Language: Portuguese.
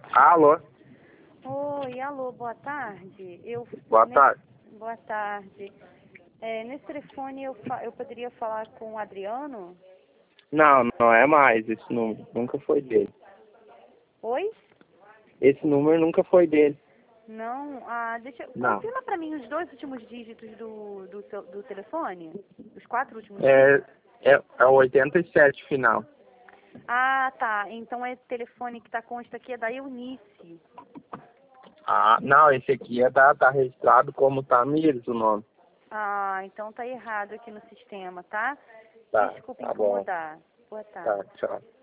Alô? Oi, alô, boa tarde. Boa tarde. Boa tarde. Nesse telefone eu poderia falar com o Adriano? Não, não é mais esse número. Nunca foi dele. Oi? Esse número nunca foi dele. Não? Não. Confirma para mim os dois últimos dígitos do telefone? Os 4 últimos É, dígitos? é o 87 final. Ah, tá. Então esse telefone que consta aqui é da Eunice. Ah, não, esse aqui tá registrado como Tamires o nome. Ah, então tá errado aqui no sistema, tá? Tá, Desculpe tá bom. incomodar. Boa Tá, tarde. tchau.